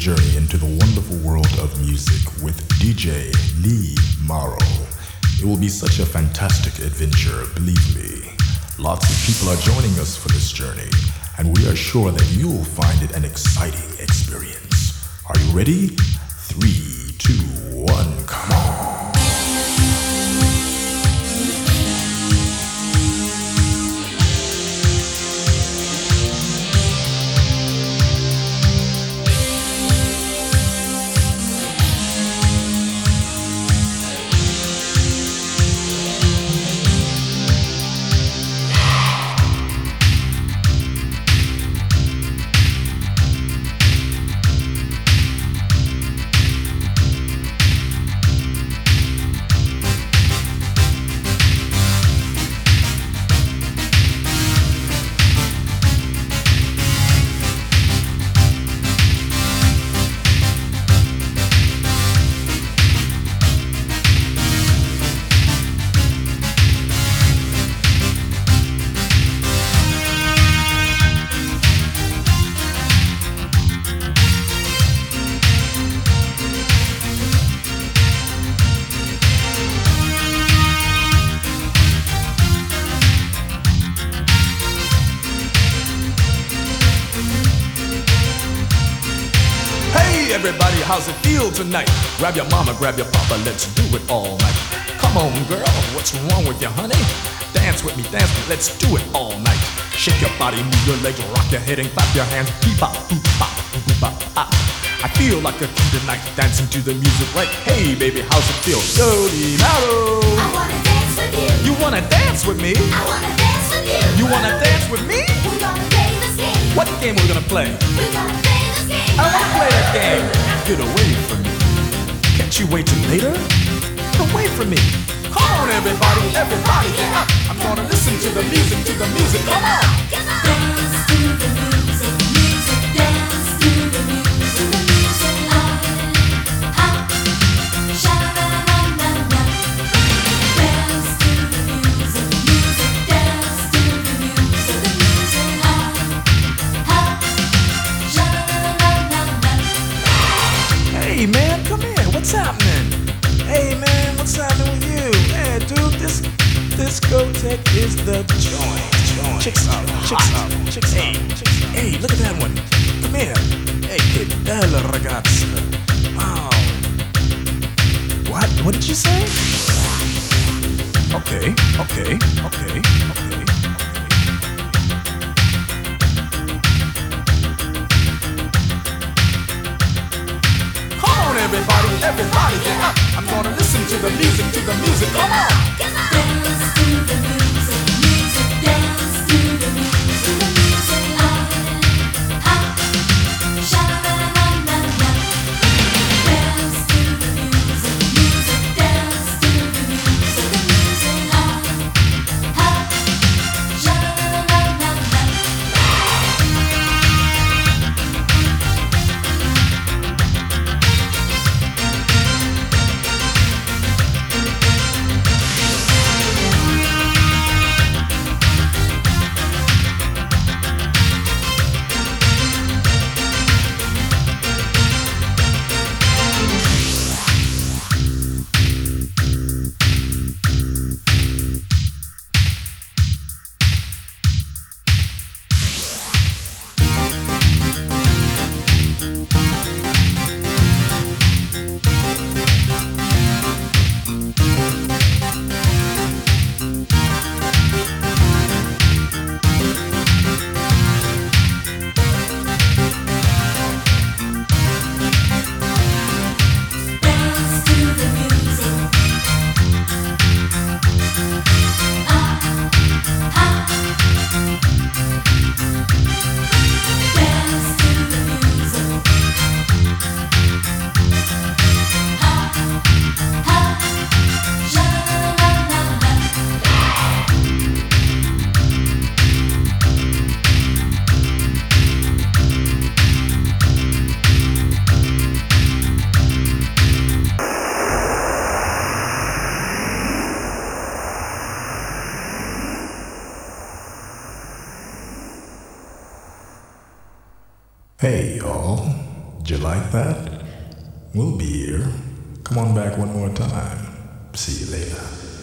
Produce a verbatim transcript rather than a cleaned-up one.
journey into the wonderful world of music with D J Lee Morrow. It will be such a fantastic adventure, believe me. Lots of people are joining us for this journey, and we are sure that you'll find it an exciting experience. Are you ready? Three, two, one, come on. Everybody, how's it feel tonight? Grab your mama, grab your papa, let's do it all night. Come on, girl, what's wrong with you, honey? Dance with me, dance with me, let's do it all night. Shake your body, move your legs, rock your head and clap your hands. Bebop, boop-bop, boop-bop, ah. I feel like a king tonight, dancing to the music right. Hey, baby, how's it feel? Jody Marrow. I wanna dance with you. You wanna dance with me? I wanna dance with you. You wanna dance with me? We're gonna play this game. What game we're gonna play? We're gonna play this game. I wanna play that game. Get away from me. Can't you wait till later? Get away from me. Come on, everybody, everybody, get up. I'm gonna listen to the music, to the music. Come on. Dance to the music, music. Dance to the music, the music. Ah, ah, sha-la-la-la-la-la. Dance to the music, music. Dance to the music, the music. Ah, ah, sha-la-la-la-la-la. Hey, man, come here. What's happening? Hey, man, what's happening with you? Man, dude, this discotheque is the joint. joint. Chicks up, chicks up, chicks up. Hey, chicks up. Hey, look at that one. Come here. Hey, che bella ragazza. Wow. What? What did you say? Okay, okay, okay, okay. Everybody, everybody get up. I'm gonna listen to the music, to the music. Come on. Dance to the music, music. Dance to the music, the music. Ah, ah, sha-la-la-la-la-la. Dance to the music, music. Dance to the music, the music. Ah, ah, sha-la-la-la-la-la. Hey y'all, Did you like that? We'll be here. Come on back one more time. See you later.